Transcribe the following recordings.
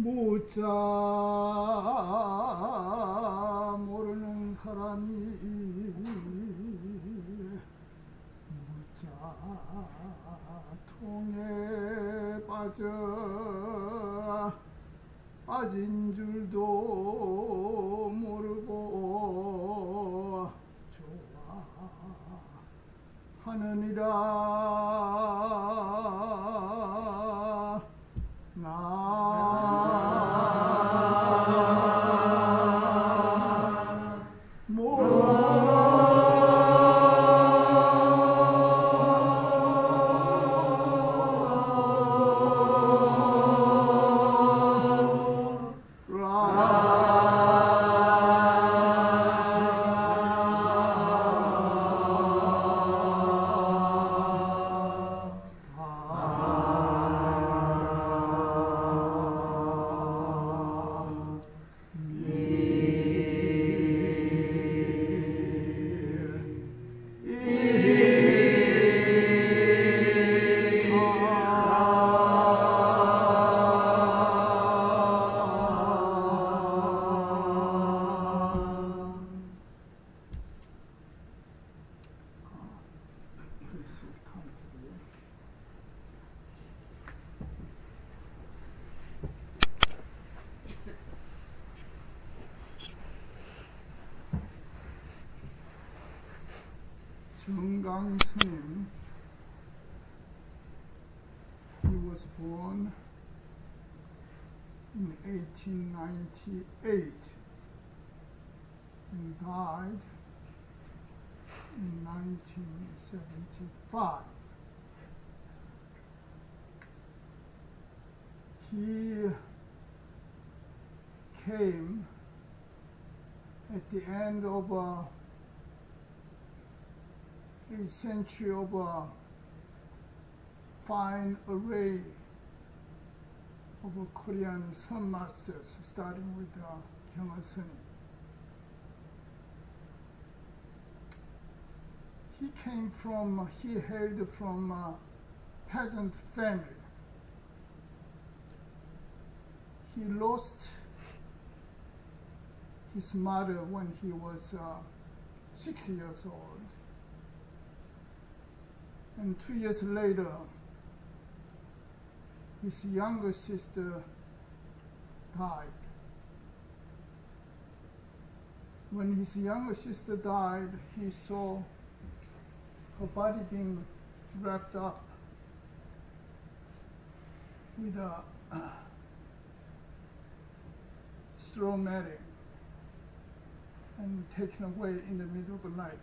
묻자 모르는 사람이 묻자 통에 빠진 줄도 모르고 좋아하느니라. 정강 스님, he was born in 1898 and died in 1975. He came at the end of a century of a fine array of Korean Sun masters, starting with Kyung-ha Suni. He hailed from a peasant family. He lost his mother when he was 6 years old. And 2 years later, his younger sister died. When his younger sister died, he saw her body being wrapped up with a straw matting and taken away in the middle of the night.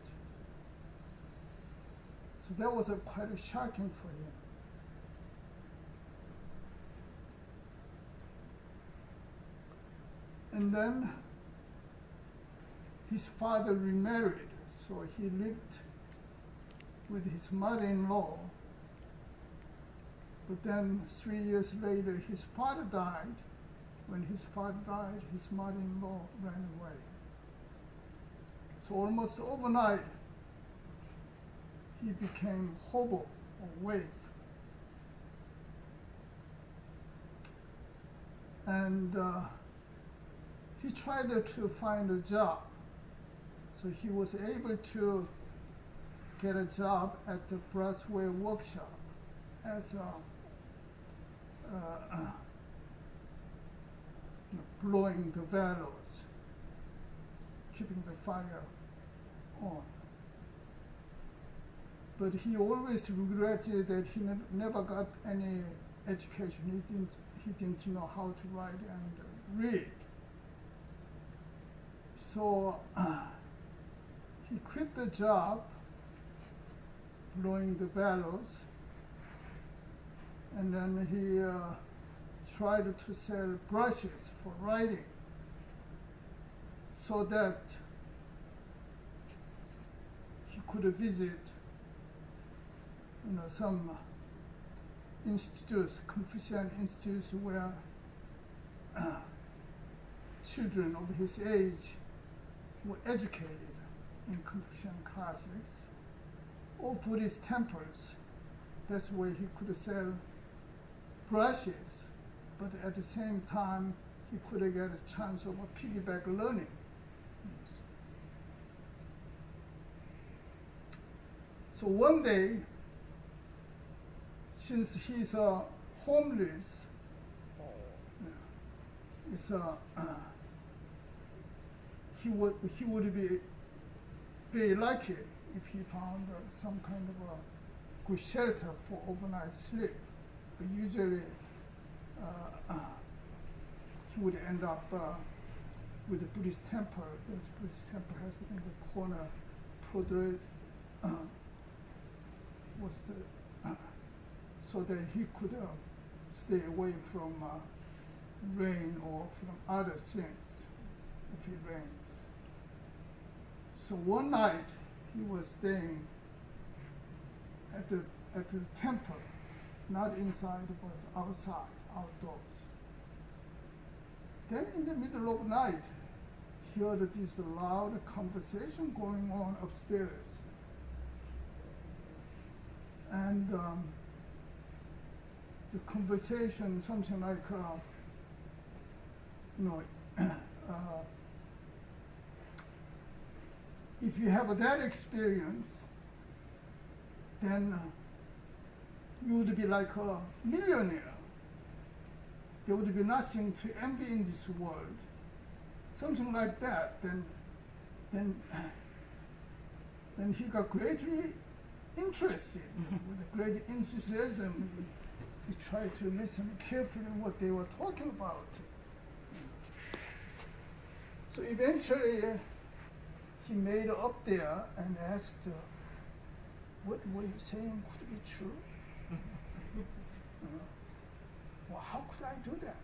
So that was quite shocking for him. And then his father remarried, so he lived with his mother-in-law. But then 3 years later, his father died. When his father died, his mother-in-law ran away. So almost overnight, he became hobo or waif. And he tried to find a job. So he was able to get a job at the brassware workshop as blowing the bellows, keeping the fire on. But he always regretted that he never got any education. He didn't know how to write and read. So he quit the job blowing the bellows, and then he tried to sell brushes for writing so that he could visit some institutes, Confucian institutes, where children of his age were educated in Confucian classics, or Buddhist temples. That's where he could sell brushes but at the same time, he could get a chance of a piggyback learning. So one day, since he's homeless, he would be very lucky if he found some kind of a good shelter for overnight sleep. But usually, he would end up with the Buddhist temple. This Buddhist temple has in the corner, was the so that he could stay away from rain or from other things if it rains. So one night he was staying at the temple, not inside but outside, outdoors. Then in the middle of night, he heard this loud conversation going on upstairs. And the conversation, something like, if you have that experience, then you would be like a millionaire. There would be nothing to envy in this world. Something like that. Then he got greatly interested with great enthusiasm. He tried to listen carefully what they were talking about. So eventually, he made up there and asked, what were you saying could be true? Well, how could I do that?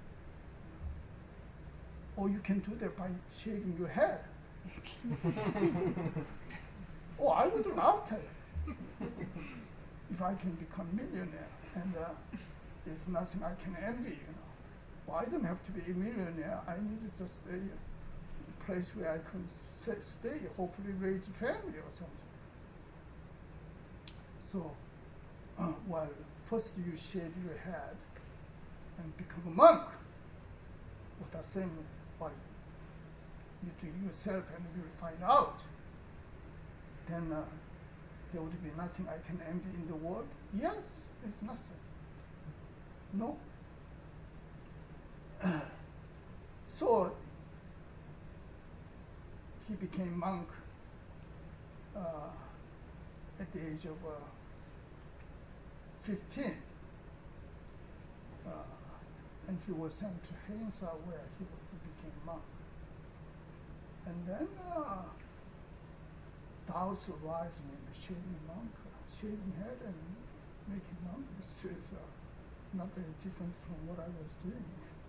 Or you can do that by shaking your head. Oh, I would love to. If I can become millionaire, and there's nothing I can envy, Well, I don't have to be a millionaire. I need to just stay in a place where I can stay, hopefully raise a family or something. So, well, first you shave your head and become a monk. With that same, well, you do yourself and you'll find out. Then there would be nothing I can envy in the world. Yes, there's nothing. No. So he became monk at the age of 15. And he was sent to Hainsa where he became monk. And then Taoist advised me to shaving head and making monk, which is not very different from what I was doing.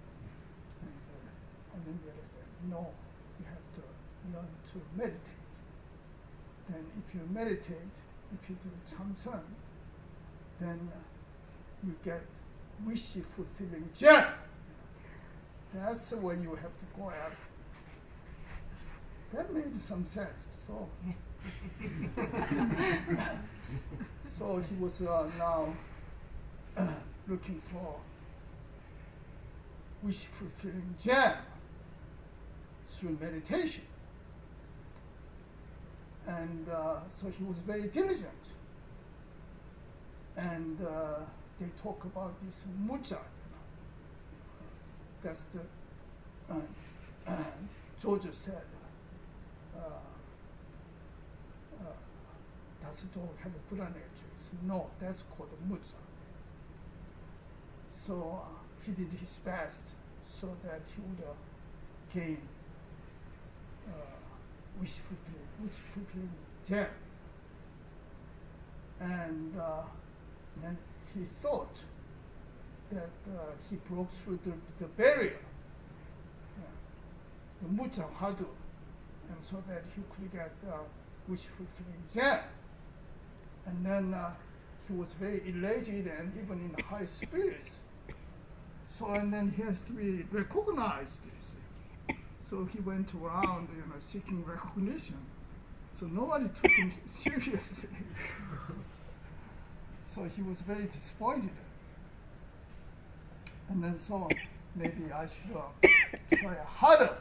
And then they said, no, you have to learn to meditate. Then if you meditate, if you do Chamsun, then you get wish-fulfilling gem. That's the way you have to go after. That made some sense. So, so he was now looking for wish-fulfilling gem through meditation. And so he was very diligent. And they talk about this mucha. That's the Georgia said. Does it all have a Buddha nature? No, that's called mucha. So he did his best so that he would gain wish-fulfilling gem. And then he thought that he broke through the barrier, the mucha hadu, and so that he could get wish-fulfilling gem. And then he was very elated and even in high spirits. So, and then he has to be recognized. So he went around, seeking recognition. So nobody took him seriously. So he was very disappointed. And then so maybe I should try harder.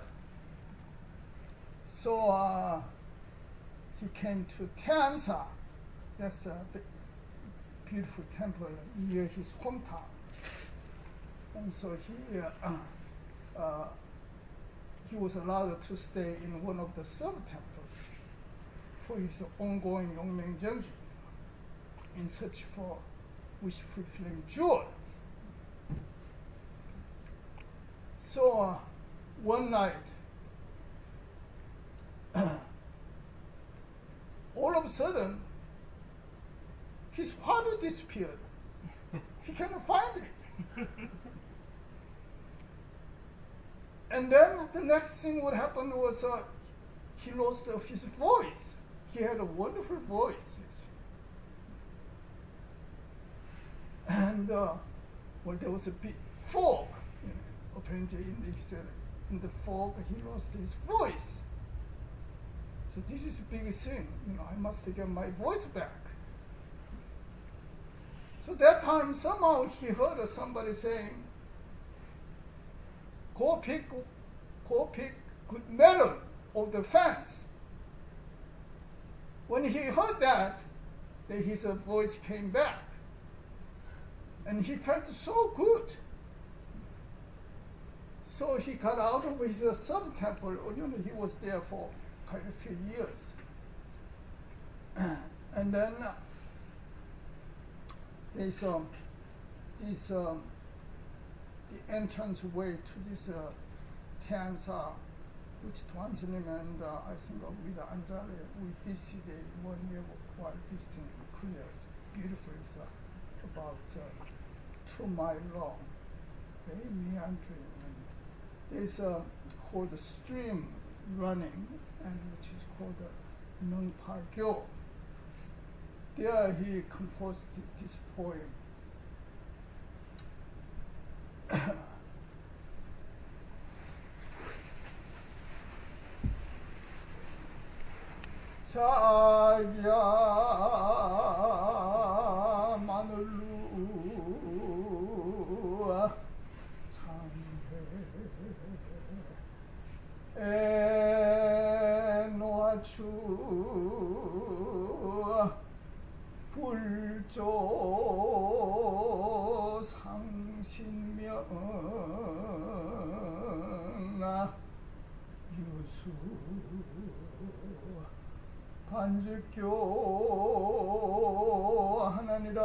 So he came to Tiansa. That's a beautiful temple near his hometown. And so he was allowed to stay in one of the sub-temples for his ongoing Yongmeng Zhengjin in search for wish-fulfilling jewel. So one night, all of a sudden, his father disappeared. He cannot find it. And then the next thing what happened was he lost his voice. He had a wonderful voice. And well, there was a big fog. Apparently, in the fog, he lost his voice. So this is a big thing. I must get my voice back. So that time, somehow he heard somebody saying, go pick good melon of the fence. When he heard that, then his voice came back. And he felt so good. So he got out of his sub-temple. He was there for quite a few years. And then there's the entrance way to this Tiansa, which Tuanzhenim and I think with Anjali, we visited 1 year while visiting Korea. It's beautiful. It's about 2 miles long, very meandering. And there's called a stream running, and which is called the Nungpa-gyo. There he composed this poem. 자야 마늘루 참해 에노아추 불조 상신명나 유수 반주교 하나니라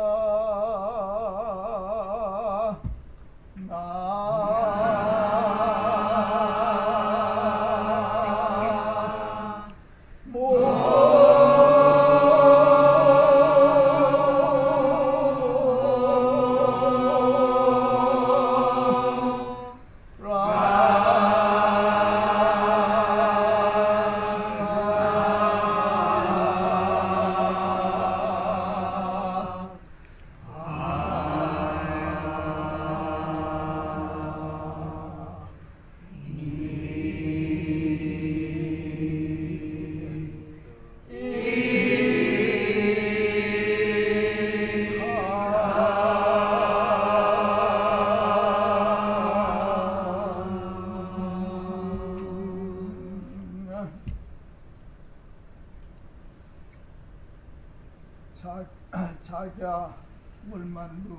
자기야 물만루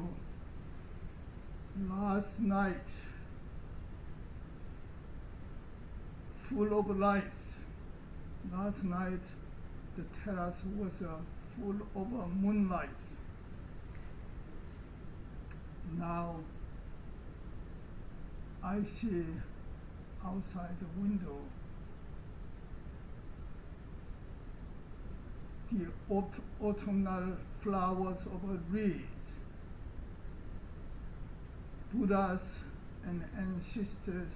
last night full of lights. Last night the terrace was full of moonlight. Now I see outside the window the autumnal flowers of reeds. Buddhas and ancestors,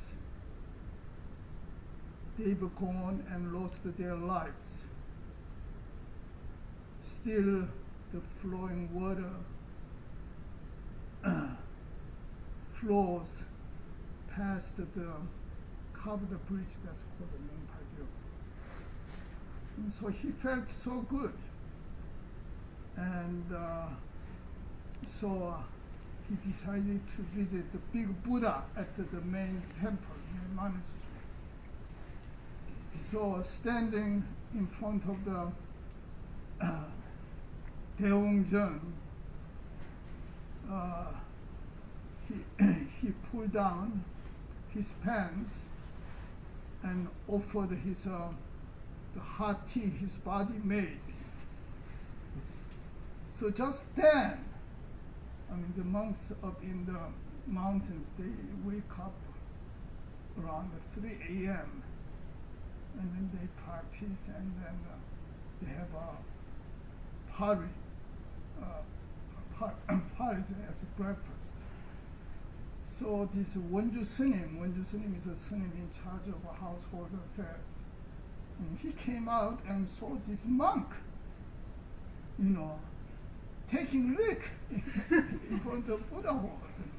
they've gone and lost their lives. Still the flowing water flows past the covered bridge that's called the Nungpa-gyo. And so he felt so good. And so he decided to visit the big Buddha at the main temple, main monastery. So standing in front of the Daeongjeon, he pulled down his pants and offered his the hot tea his body made. So just then, I mean, the monks up in the mountains, they wake up around 3 a.m. and then they practice, and then they have a party, parties as breakfast. So this Wonju Snim is a Snim in charge of household affairs. And he came out and saw this monk, taking lick in front of Buddha hall.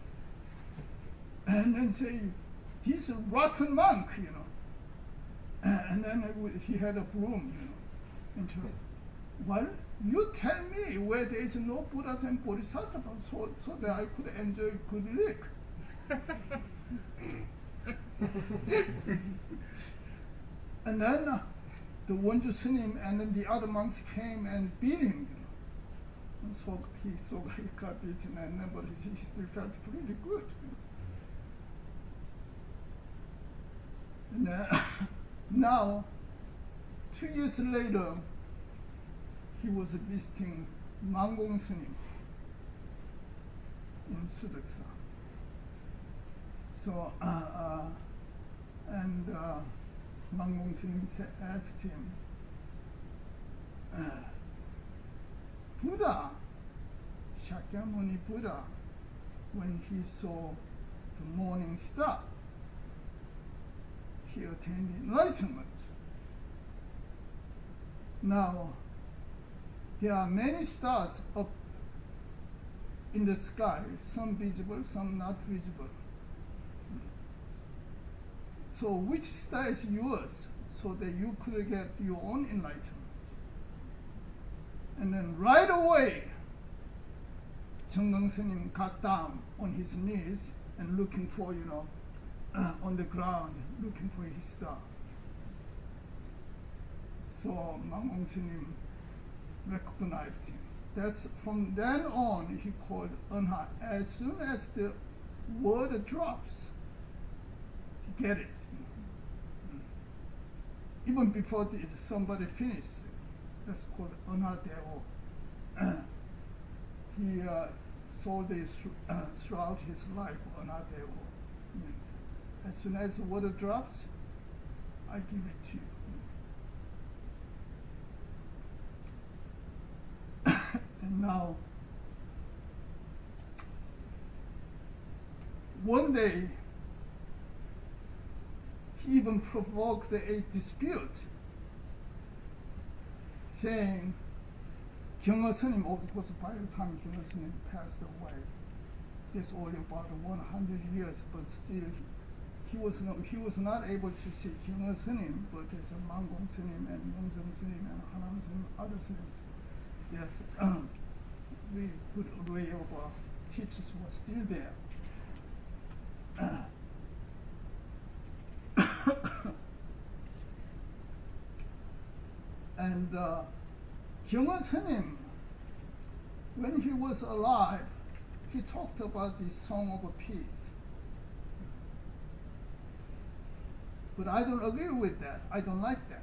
And then say, this rotten monk, And then he had a broom, And she was, well, you tell me where there is no Buddhas and Bodhisattvas so that I could enjoy good lick. And then the Wonju Snim and then the other monks came and beat him. And so he got beaten, but he still felt pretty good. And now, 2 years later, he was visiting Manggong Snim in Sudoksa. So, Manggong Snim asked him, Buddha, Shakyamuni Buddha, when he saw the morning star, he attained enlightenment. Now, there are many stars up in the sky, some visible, some not visible. So which star is yours so that you could get your own enlightenment? And then right away, Chenggang Snim got down on his knees and looking for, on the ground, looking for his star. So Manggong Snim recognized him. That's from then on he called Enha. As soon as the word drops, he get it. Even before somebody finished, that's called Enha Deo. He sold this throughout his life, Enha Deo. As soon as the word drops, I give it to you. And now, one day, he even provoked a dispute, saying, Kyungho Snim, of course, by the time Kyungho Snim passed away, there's only about 100 years, but still, he was not able to see Kyungho Snim, but there's a Manggong Snim and Yongzong Snim and Hanam Snim, other Snims. Yes, we good array of teachers were still there. And Kyungho Snim, when he was alive, he talked about the Song of Peace. But I don't agree with that. I don't like that.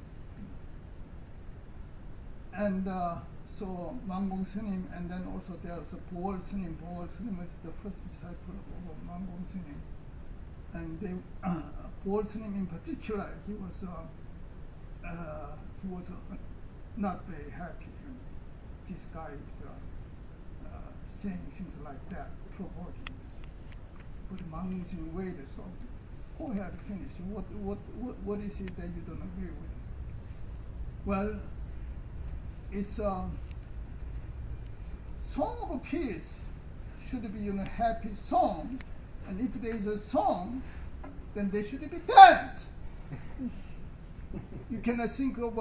And so Manggong Snim, and then also there's a Boal Snim. Boal Snim is the first disciple of Manggong Snim. And Boal Snim in particular, he was not very happy. This guy is saying things like that, provoking us. But Manggong Snim waited, so go ahead, finish. What is it that you don't agree with? Well, it's Song of Peace should be a happy song, and if there is a song, then there should be dance. You cannot think of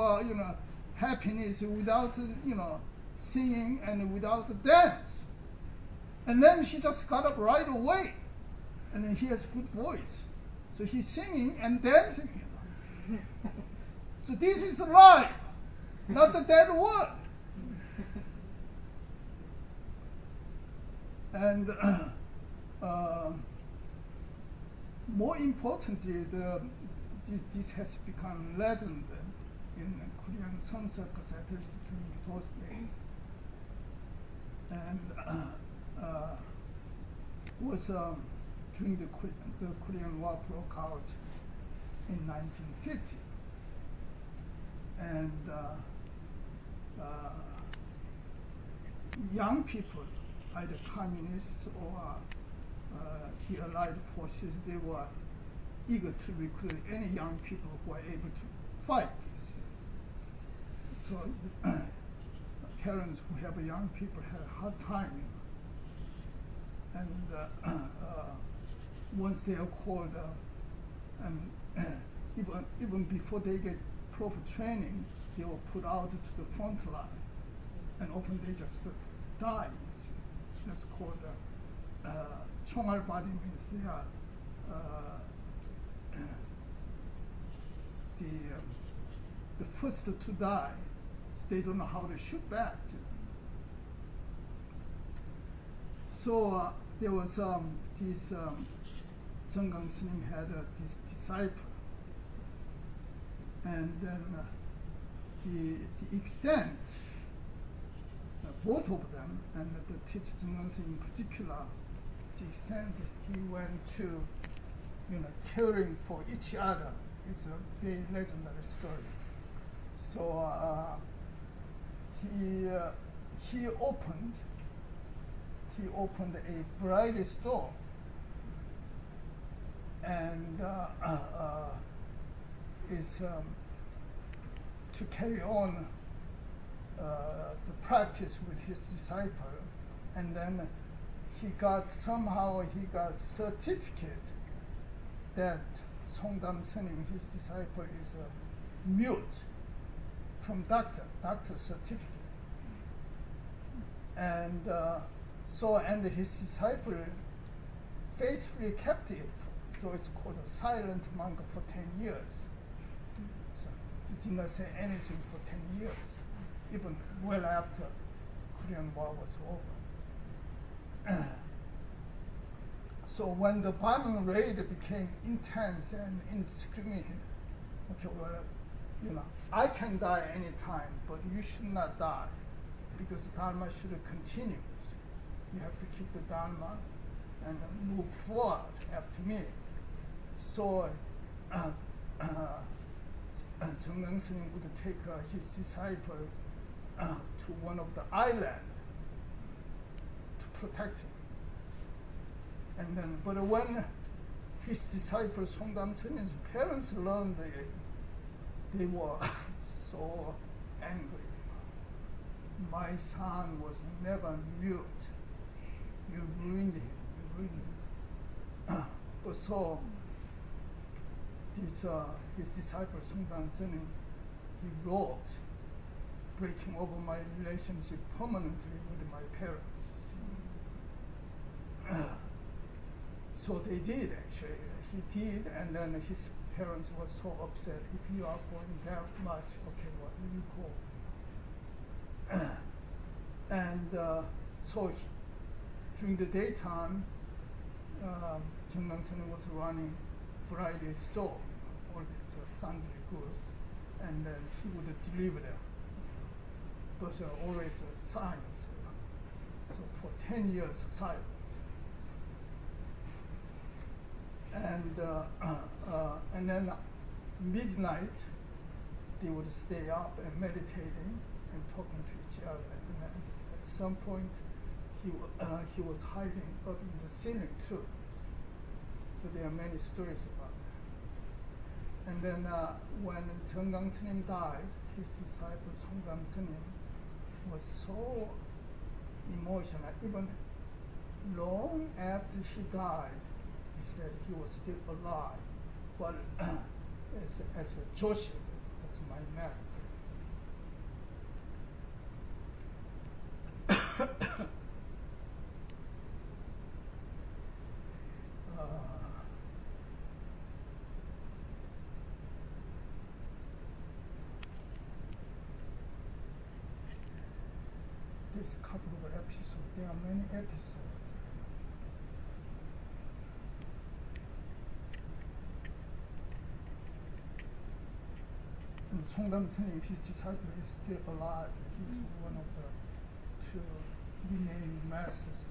happiness without singing and without dance. And then he just got up right away. And then he has good voice. So he's singing and dancing. So this is live, not the dead word. And more importantly, this has become legend in Korean song circles, at least during those days. And was during the Korean War broke out in 1950. And young people, either communists or the Allied forces, they were eager to recruit any young people who were able to fight. So parents who have young people had a hard time. And once they are called, and even before they get proper training, they were put out to the front line, and often they just die. That's called 총알바리, means they are the first to die. So they don't know how to shoot back. So there was this Jeonggang Snim had this disciple, and then the extent, both of them, and the teacher Jeonggang Snim in particular, the extent he went to, caring for each other, is a very legendary story. So he opened a variety store, and is to carry on the practice with his disciple, and then he got certificate that Songdam Senim, his disciple, is a mute from doctor certificate. And and his disciple faithfully kept it. So it's called a silent monk for 10 years. So he did not say anything for 10 years, even well after Korean War was over. So when the bombing raid became intense and indiscriminate, okay, well, I can die anytime, but you should not die, because Dharma should continue. You have to keep the Dharma and move forward after me. So Jeonggang Snim would take his disciple to one of the islands to protect him. And then, but when his disciple Songdam Senim's parents learned they were so angry. My son was never mute. You ruined him. But so his disciple Songdam Senim, he wrote, breaking over my relationship permanently with my parents. So they did, actually. He did, and then his parents were so upset. If you are going that much, okay, well, you go. And so during the daytime, Jeonggang Senim was running variety store, all these sundry goods, and then he would deliver them. Those are always signs. So for 10 years, silent. And then midnight, they would stay up and meditating and talking to each other. And at some point, he was hiding up in the ceiling too. So there are many stories about that. And then when Jeonggang Senim died, his disciple Songdam Senim was so emotional. Even long after he died, he said he was still alive, but as a Joshi, as my master. there's a couple of episodes. There are many episodes. And Songdam Sengye, his disciple, is still alive. He's one of the two remaining masters.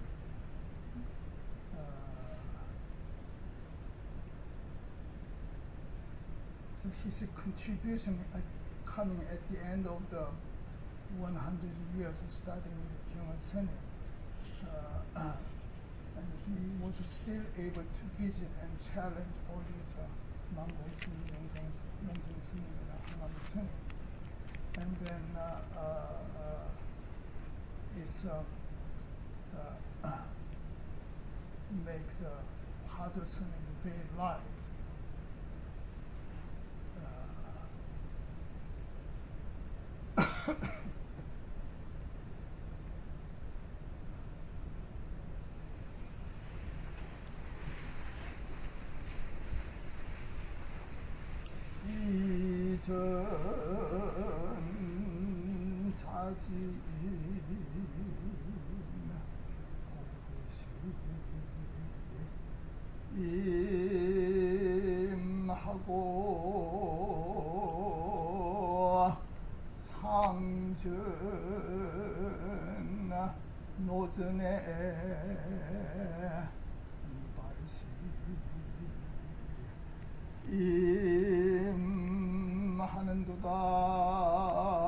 So his contribution coming at the end of the 100 years starting with Kyungwan Sengye. And he was still able to visit and challenge all these Mongols in Yongsan Sengye and Hanam Sengye. And then make the Hado Sengye very live. 이전 자진 임하고 상전 노전에 임하는도다